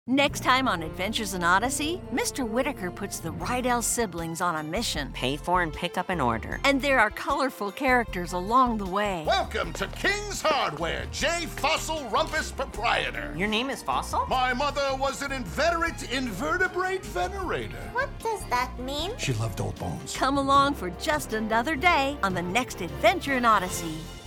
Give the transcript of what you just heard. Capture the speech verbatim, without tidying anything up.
Next time on Adventures in Odyssey, Mister Whittaker puts the Rydell siblings on a mission. Pay for and pick up an order. And there are colorful characters along the way. Welcome to King's Hardware, J. Fossil Rumpus Proprietor. Your name is Fossil? My mother was an inveterate invertebrate venerator. What does that mean? She loved old bones. Come along for just another day on the next Adventure in Odyssey.